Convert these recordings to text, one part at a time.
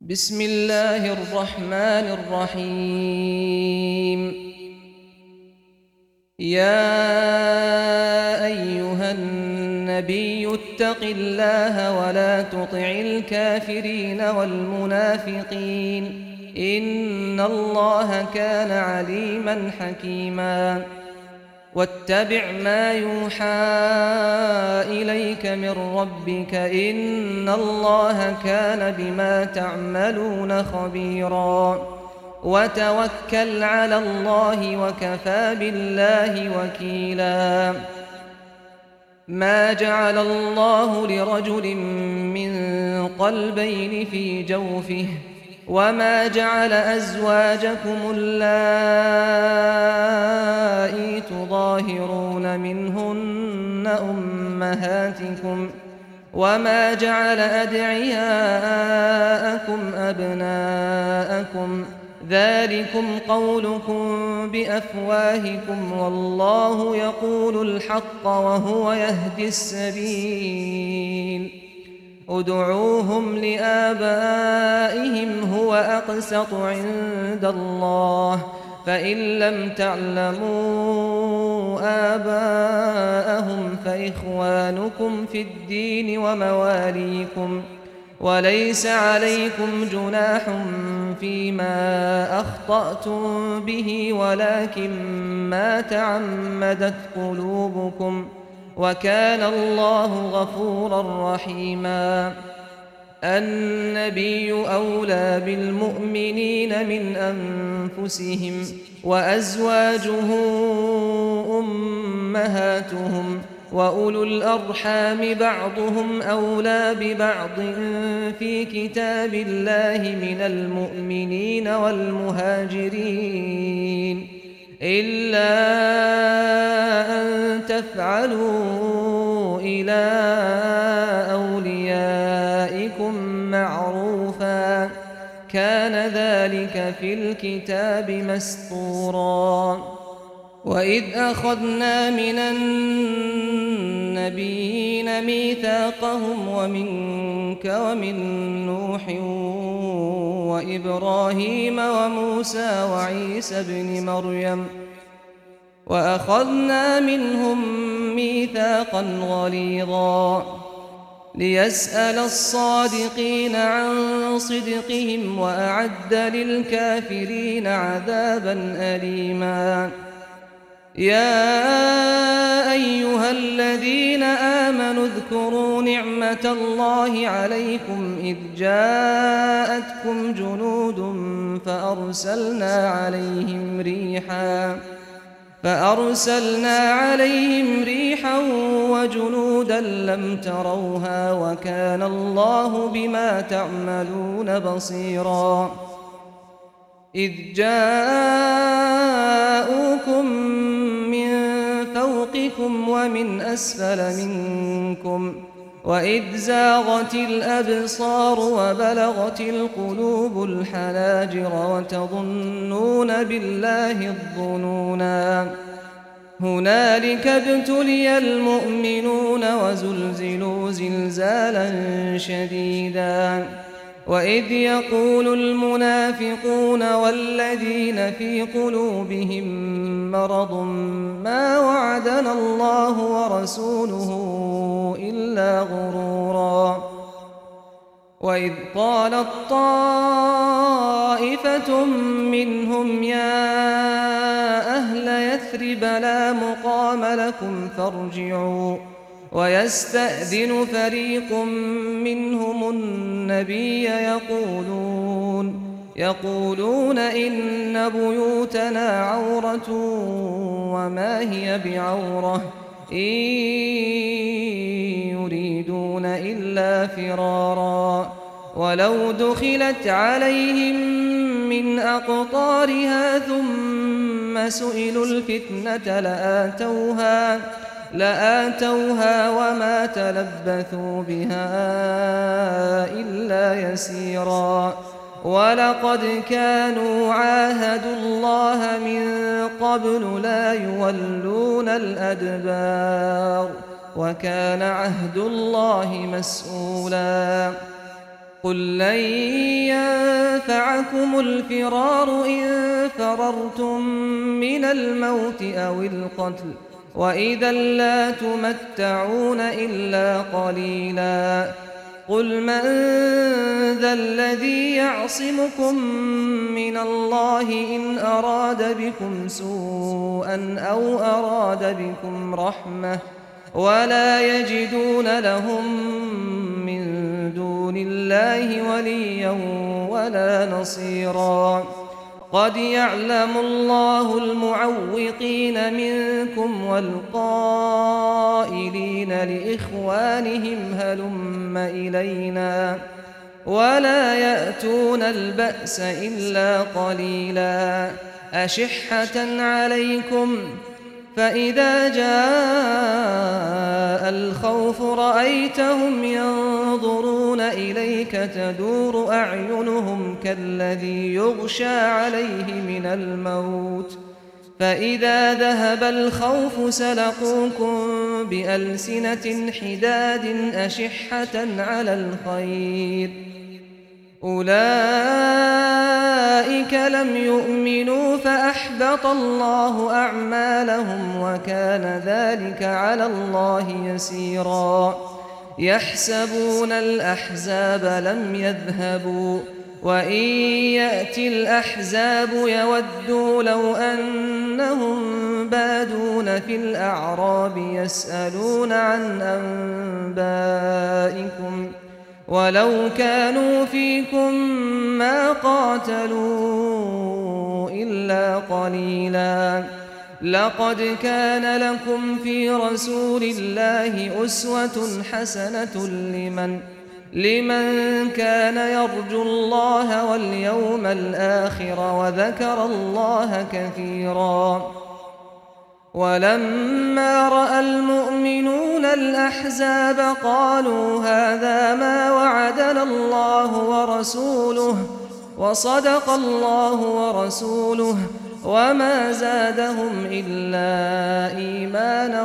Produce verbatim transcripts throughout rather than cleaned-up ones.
بسم الله الرحمن الرحيم. يا أيها النبي اتق الله ولا تطع الكافرين والمنافقين إن الله كان عليما حكيما. واتبع ما يوحى إليك من ربك إن الله كان بما تعملون خبيرا. وتوكل على الله وكفى بالله وكيلا. ما جعل الله لرجل من قلبين في جوفه وما جعل أزواجكم اللائي تظاهرون منهن أمهاتكم وما جعل أدعياءكم أبناءكم ذلكم قولكم بأفواهكم والله يقول الحق وهو يهدي السبيل. ادعوهم لآبائهم هو أقسط عند الله فإن لم تعلموا آباءهم فإخوانكم في الدين ومواليكم وليس عليكم جناح فيما أخطأتم به ولكن ما تعمدت قلوبكم وكان الله غفورا رحيما. النبي أولى بالمؤمنين من أنفسهم وأزواجه أمهاتهم وأولو الأرحام بعضهم أولى ببعض في كتاب الله من المؤمنين والمهاجرين إلا أن تفعلوا إلى أوليائكم معروفا كان ذلك في الكتاب مسطورا. وإذ أخذنا من النبيين ميثاقهم ومنك ومن نوح وإبراهيم وموسى وعيسى ابن مريم وأخذنا منهم ميثاقا غليظا ليسأل الصادقين عن صدقهم وأعد للكافرين عذابا أليما. يا أيها الذين آمنوا اذكروا نعمة الله عليكم إذ جاءتكم جنود فأرسلنا عليهم ريحا فأرسلنا عليهم ريحا وجنودا لم تروها وكان الله بما تعملون بصيرا. إذ جاءوكم من فوقكم ومن أسفل منكم وإذ زاغت الأبصار وبلغت القلوب الحناجر وتظنون بالله الظنونا. هنالك ابتلي المؤمنون وزلزلوا زلزالا شديدا. وإذ يقول المنافقون والذين في قلوبهم مرض ما وعدنا الله ورسوله إلا غرورا. وإذ قالت طائفة منهم يا أهل يثرب لا مقام لكم فارجعوا ويستأذن فريق منهم النبي يقولون يقولون إن بيوتنا عورة وما هي بعورة إن يريدون إلا فرارا. ولو دخلت عليهم من أقطارها ثم سئلوا الفتنة لآتوها لآتوها وما تلبثوا بها إلا يسيرا. ولقد كانوا عاهدوا الله من قبل لا يولون الأدبار وكان عهد الله مسؤولا. قل لن ينفعكم الفرار إن فررتم من الموت أو القتل وإذا لا تمتعون إلا قليلا قل من ذا الذي يعصمكم من الله إن أراد بكم سوءا أو أراد بكم رحمة ولا يجدون لهم من دون الله وليا ولا نصيرا قد يعلم الله المعوقين منكم والقائلين لإخوانهم هلم إلينا ولا يأتون البأس إلا قليلا أشحة عليكم فإذا جاء الخوف رأيتهم ينظرون إليك تدور أعينهم كالذي يغشى عليه من الموت فإذا ذهب الخوف سلقوكم بألسنة حداد أشحة على الخير أولئك لم يؤمنوا فأحبط الله أعمالهم وكان ذلك على الله يسيرا يحسبون الأحزاب لم يذهبوا وإن يأتي الأحزاب يودوا لو أنهم بادون في الأعراب يسألون عن أنبائكم ولو كانوا فيكم ما قاتلوا إلا قليلا لقد كان لكم في رسول الله أسوة حسنة لمن لمن كان يرجو الله واليوم الآخر وذكر الله كثيرا ولما رأى المؤمنون الأحزاب قالوا هذا ما وعدنا الله ورسوله وصدق الله ورسوله وما زادهم إلا إيمانا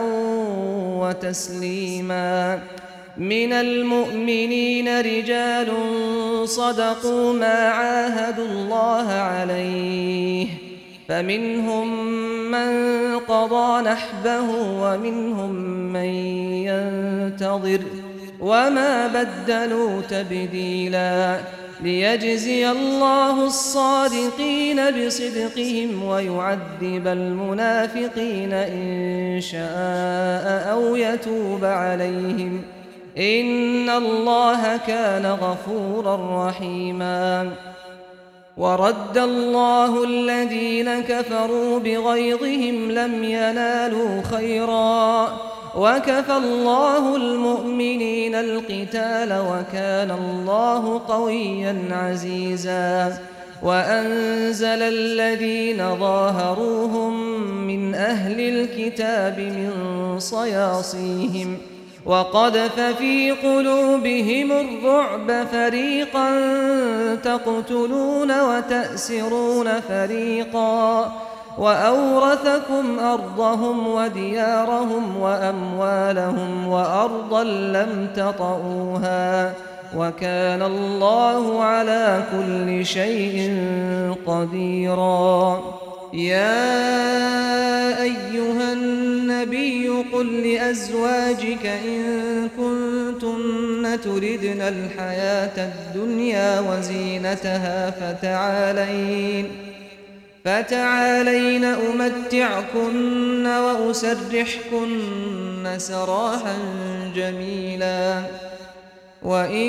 وتسليما من المؤمنين رجال صدقوا ما عاهدوا الله عليه فمنهم من قضى نحبه ومنهم من ينتظر وما بدلوا تبديلا ليجزي الله الصادقين بصدقهم ويعذب المنافقين إن شاء أو يتوب عليهم إن الله كان غفورا رحيما ورد الله الذين كفروا بغيظهم لم ينالوا خيرا وكفى الله المؤمنين القتال وكان الله قويا عزيزا وأنزل الذين ظاهروهم من أهل الكتاب من صياصيهم وقذف في قلوبهم الرعب فريقا تقتلون وتأسرون فريقا وأورثكم أرضهم وديارهم وأموالهم وأرضا لم تطئوها وكان الله على كل شيء قديرا يا أيها النبي قل لأزواجك إن كنتن تردن الحياة الدنيا وزينتها فتعالين فتعالين أمتعكن وأسرحكن سراحا جميلا وإن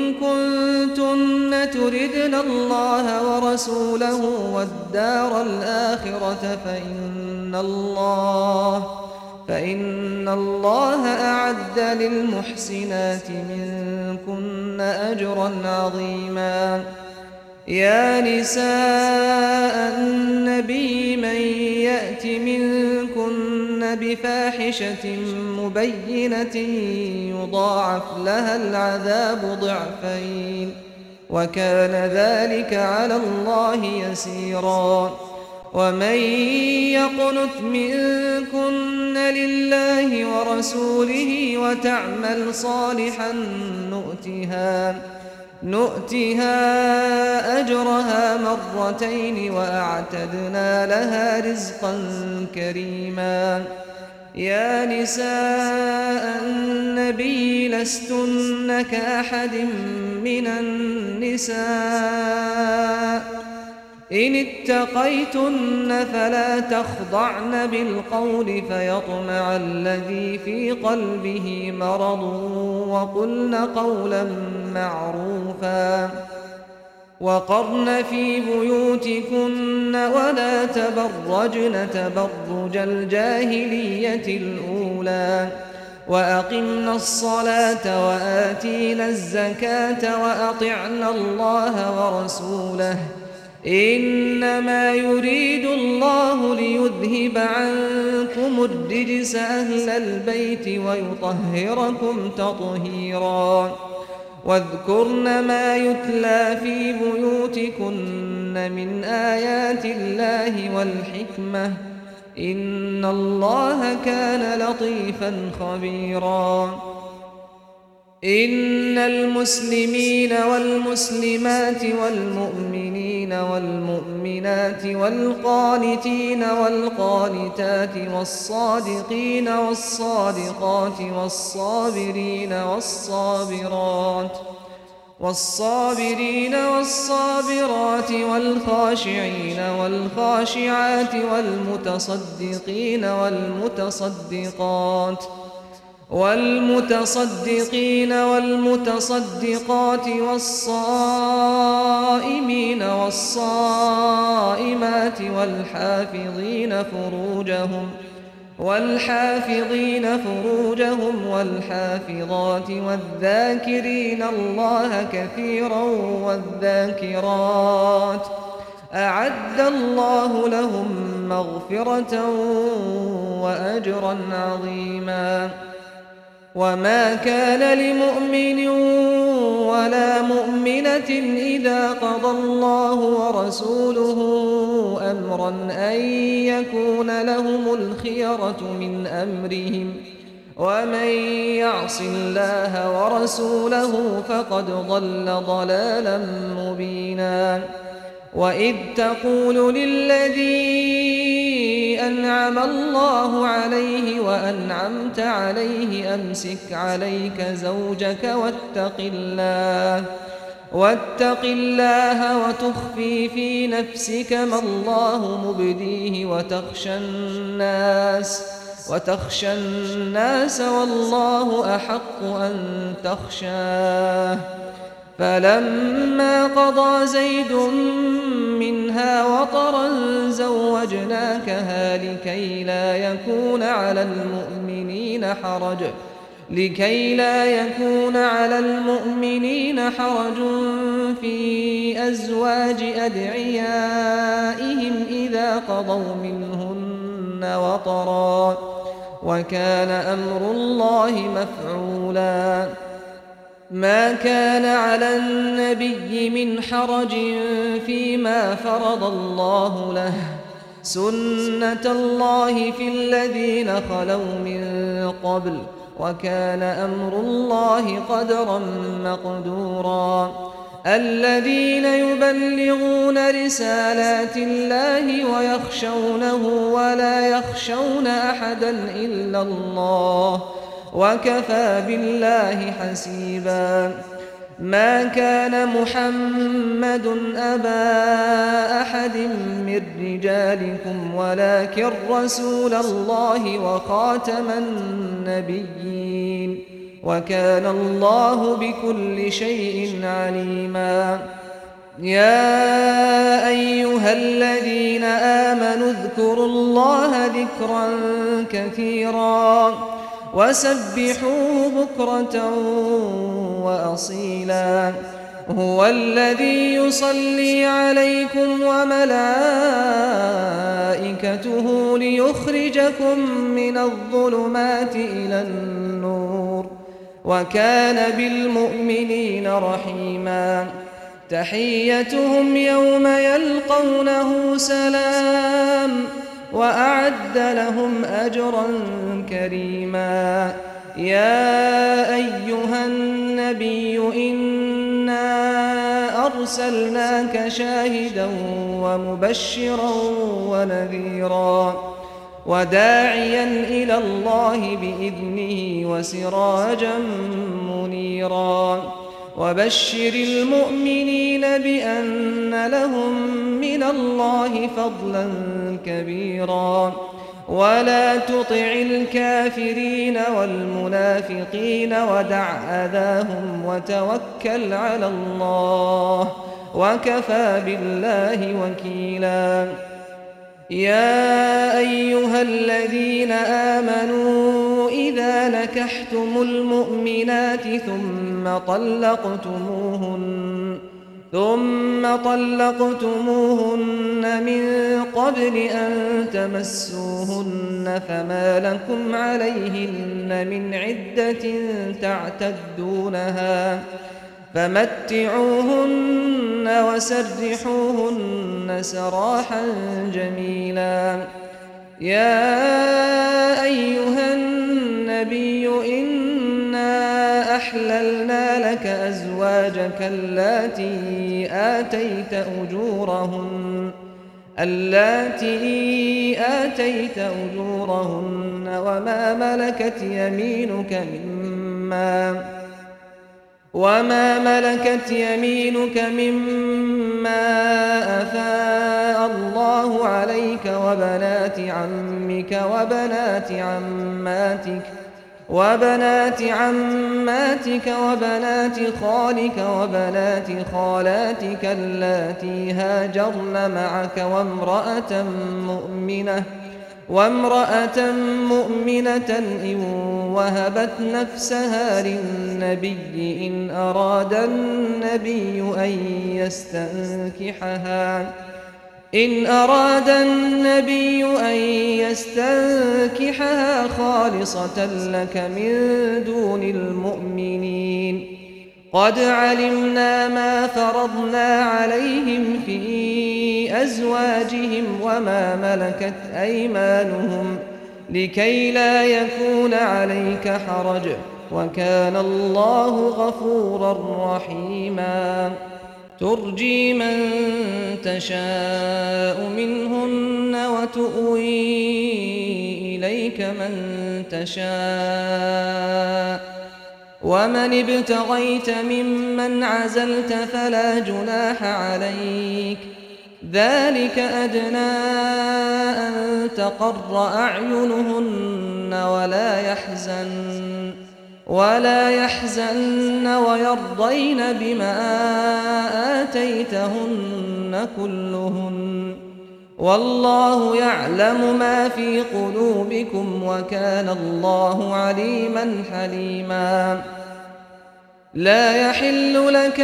كنتن تردن الله ورسوله والدار الآخرة فإن الله فإن الله أعد للمحسنات منكن أجرا عظيما يا نساء النبي من يأت منكن بفاحشة مبينة يضاعف لها العذاب ضعفين وكان ذلك على الله يسيرا ومن يقنت منكن لله ورسوله وتعمل صالحا نؤتها نؤتها أجرها مرتين وأعتدنا لها رزقا كريما. يا نساء النبي لستن كأحد من النساء إن اتقيتن فلا تخضعن بالقول فيطمع الذي في قلبه مرض وقلن قولا معروفا. وقرن في بيوتكن ولا تبرجن تبرج الجاهلية الأولى وأقمنا الصلاة وآتينا الزكاة وأطعنا الله ورسوله إنما يريد الله ليذهب عنكم الرجس أهل البيت ويطهركم تطهيرا. واذكرن ما يتلى في بيوتكن من آيات الله والحكمة إن الله كان لطيفا خبيرا. إن المسلمين والمسلمات والمؤمنين والمؤمنات والقانتين والقانتات والصادقين والصادقات والصابرين والصابرات والصابرين والصابرات والخاشعين والخاشعات والمتصدقين والمتصدقات والمتصدقين والمتصدقات والصائمين والصائمات والحافظين فروجهم والحافظين فروجهم والحافظات والذاكرين الله كثيرا والذاكرات أعد الله لهم مغفرة وأجرا عظيما. وما كان لمؤمن ولا مؤمنة إذا قضى الله ورسوله أمرا أن يكون لهم الخيرة من أمرهم ومن يعص الله ورسوله فقد ضل ضلالا مبينا. وإذ تقول للذي أنعم الله عليه وأنعمت عليه أمسك عليك زوجك واتق الله واتق الله وتخفي في نفسك ما الله مبديه وتخشى الناس وتخشى الناس والله أحق أن تخشاه. فلما قضى زيد منها وطرا زوجناكها لكي لا يكون على المؤمنين حرج لكي لا يكون على المؤمنين حرج في أزواج أدعيائهم إذا قضوا منهن وطرا وكان أمر الله مفعولا. ما كان على النبي من حرج فيما فرض الله له سنة الله في الذين خلوا من قبل وكان أمر الله قدرا مقدورا. الذين يبلغون رسالات الله ويخشونه ولا يخشون أحدا إلا الله وكفى بالله حسيبا. ما كان محمد أبا أحد من رجالكم ولكن رسول الله وخاتم النبيين وكان الله بكل شيء عليما. يا أيها الذين آمنوا اذكروا الله ذكرا كثيرا وسبحوه بكرة وأصيلا. هو الذي يصلي عليكم وملائكته ليخرجكم من الظلمات إلى النور وكان بالمؤمنين رحيما. تحيتهم يوم يلقونه سلام وأعد لهم أجرا كريما. يا أيها النبي إنا وأرسلناك شاهدا ومبشرا ونذيرا وداعيا إلى الله بإذنه وسراجا منيرا وبشر المؤمنين بأن لهم من الله فضلا كبيرا ولا تطع الكافرين والمنافقين ودع أذاهم وتوكل على الله وكفى بالله وكيلا يا أيها الذين آمنوا إذا نكحتم المؤمنات ثم طلقتموهن ثم طلقتموهن من قبل أن تمسوهن فما لكم عليهن من عدة تعتدونها فمتعوهن وسرحوهن سراحا جميلا يا أيها النبي إنا أحللنا لك أزواجك اللاتي آتيت أجورهن اللاتي آتيت أجورهن وما ملكت يمينك مما وما ملكت يمينك مما أفاء الله عليك وبنات عمك وبنات عماتك وبنات عماتك وبنات خالك وبنات خالاتك اللاتي هاجرن معك وامرأة مؤمنة وامرأة مؤمنة إن وهبت نفسها للنبي إن أراد النبي أن يستنكحها إن أراد النبي أن يستنكحها خالصة لك من دون المؤمنين قد علمنا ما فرضنا عليهم في أزواجهم وما ملكت أيمانهم لكي لا يكون عليك حرج وكان الله غفورا رحيما ترجي من تشاء منهن وتؤوي إليك من تشاء ومن ابتغيت ممن عزلت فلا جناح عليك ذلك أدنى أن تقر أعينهن ولا يحزن ولا يحزن ويرضين بما آتيتهن كلهن والله يعلم ما في قلوبكم وكان الله عليما حليما لا يحل لك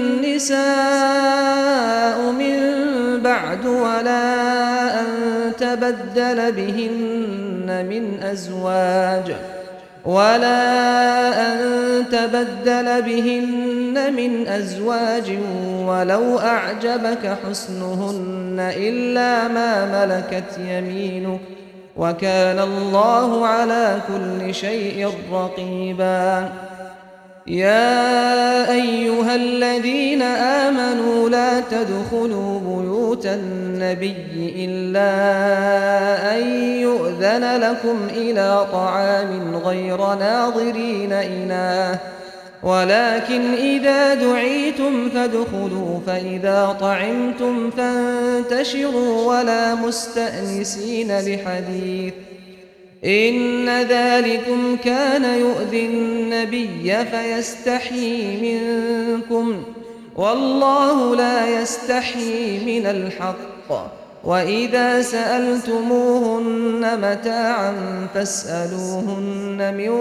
النساء من بعد ولا أن تبدل بهن من أزواج ولا أن تبدل بهن من أزواج ولو أعجبك حسنهن إلا ما ملكت يمينك وكان الله على كل شيء رقيبا يا أيها الذين آمنوا لا تدخلوا بيوت النبي إلا أن يؤذن لكم إلى طعام غير ناظرين إناه ولكن إذا دعيتم فادخلوا فإذا طعمتم فانتشروا ولا مستأنسين لحديث إن ذلكم كان يؤذي النبي فيستحيي منكم والله لا يستحيي من الحق وإذا سألتموهن متاعا فاسألوهن من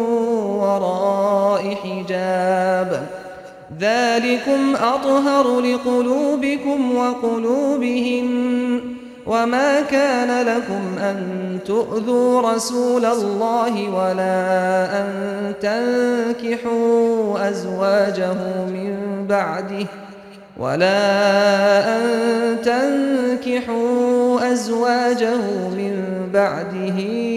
وراء حجاب ذلكم أطهر لقلوبكم وقلوبهن وما كان لكم أن تؤذوا رسول الله ولا أن تنكحوا أزواجه من بعده ولا أن تنكحوا أزواجه من بعده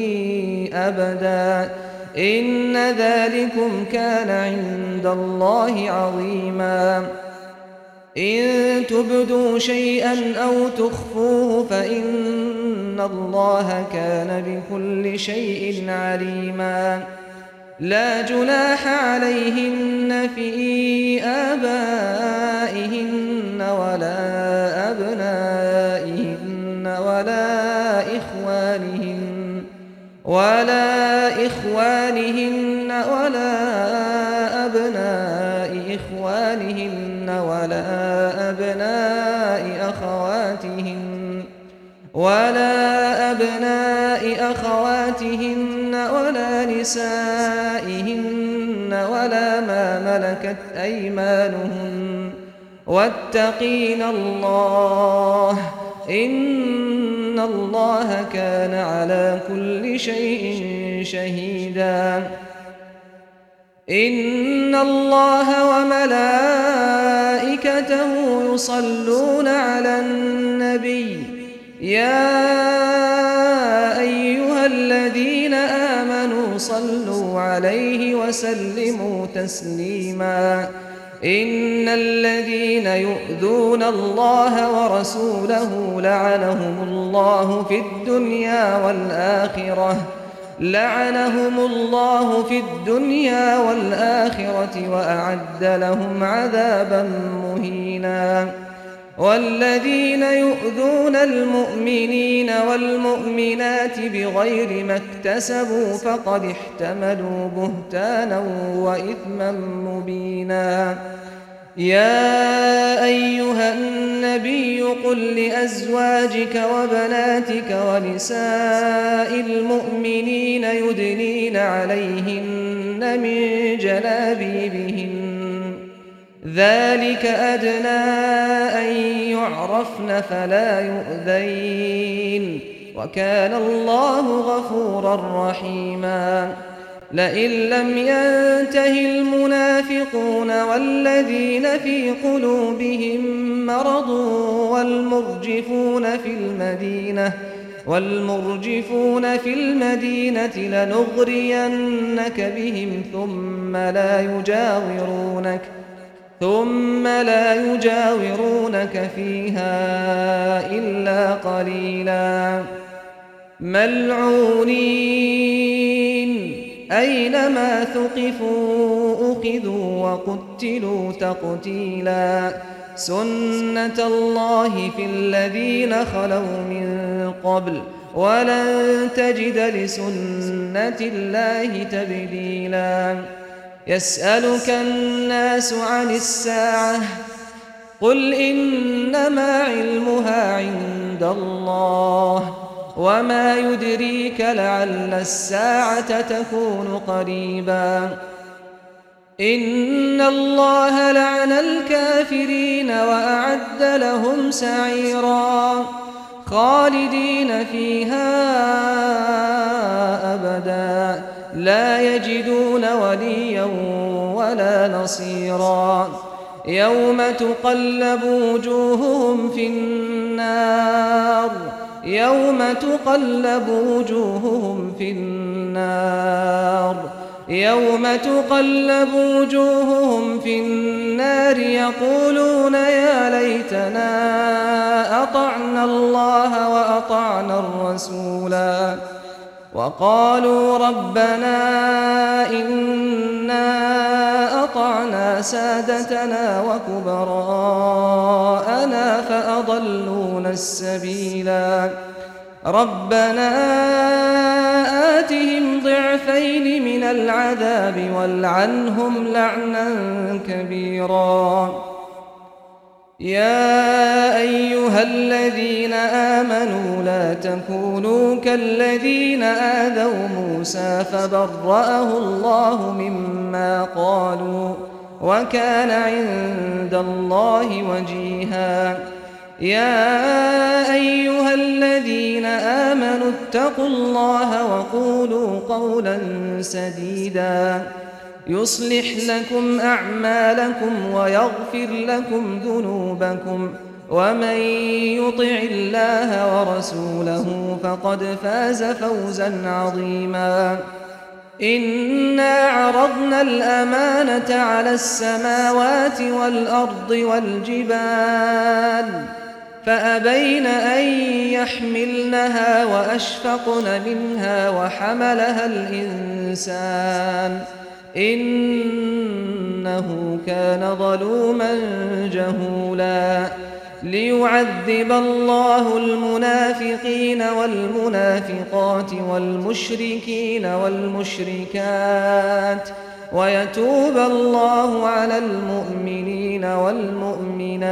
أبدا إن ذلكم كان عند الله عظيما إن تبدوا شيئا أو تخفوه فإن الله كان بكل شيء عليما لا جناح عليهن في آبائهن ولا أبنائهن ولا إخوانهن ولا إخوانهن ولا أبناء إخوانهن ولا أبناء أخواتهن ولا أبناء أخواتهن ولا نسائهن ولا ما ملكت أيمانهن واتقين الله إن الله كان على كل شيء شهيدا إن الله وملائكته يصلون على النبي يا أيها الذين آمنوا صلوا عليه وسلموا تسليما إن الذين يؤذون الله ورسوله لعنهم الله في الدنيا والآخرة لعنهم الله في الدنيا والآخرة وأعد لهم عذابا مهينا والذين يؤذون المؤمنين والمؤمنات بغير ما اكتسبوا فقد احتملوا بهتانا وإثما مبينا يا أيها النبي قل لأزواجك وبناتك ونساء المؤمنين يدنين عليهن من جلابيبهن ذلك أدنى أن يعرفن فلا يؤذين وكان الله غفورا رحيما لئن لم ينته المنافقون والذين في قلوبهم مرض والمرجفون في المدينة والمرجفون في المدينة لنغرينك بهم ثم لا يجاورونك ثم لا يجاورونك فيها إلا قليلا ملعونين أينما ثقفوا أخذوا وقتلوا تقتيلا سنة الله في الذين خلوا من قبل ولن تجد لسنة الله تبديلا يسألك الناس عن الساعة قل إنما علمها عند الله وما يدريك لعل الساعة تكون قريبا إن الله لعن الكافرين وأعد لهم سعيرا خالدين فيها أبدا لا يجدون وليا ولا نصيرا يوم تقلب وجوههم في النار يوم تقلب وجوههم في النار يوم تقلب وجوههم في النار يقولون يا ليتنا أطعنا الله وأطعنا الرسولا وقالوا ربنا إنا أطعنا سادتنا وكبراءنا فأضلونا السبيلا ربنا آتهم ضعفين من العذاب والعنهم لعنا كبيرا يا أيها الذين آمنوا لا تكونوا كالذين آذوا موسى فبرأه الله مما قالوا وكان عند الله وجيها يا أيها الذين آمنوا اتقوا الله وقولوا قولا سديدا يصلح لكم أعمالكم ويغفر لكم ذنوبكم ومن يطع الله ورسوله فقد فاز فوزا عظيما إنا عرضنا الأمانة على السماوات والأرض والجبال فأبين أن يحملنها وأشفقن منها وحملها الإنسان إنه كان ظلوما جهولا ليعذب الله المنافقين والمنافقات والمشركين والمشركات ويتوب الله على المؤمنين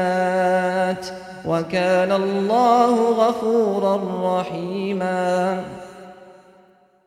والمؤمنات وكان الله غفورا رحيما.